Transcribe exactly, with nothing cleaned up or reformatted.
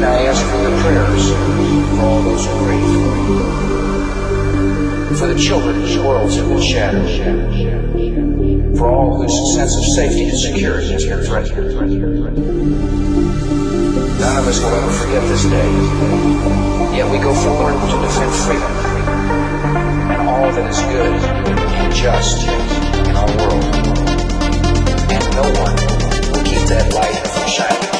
Tonight I ask for your prayers for all those who grieve, for the children whose worlds have been shattered, for all whose sense of safety and security has been threatened. None of us will ever forget this day, yet we go forward to defend freedom and all that is good and just in our world. And no one will keep that light from shining.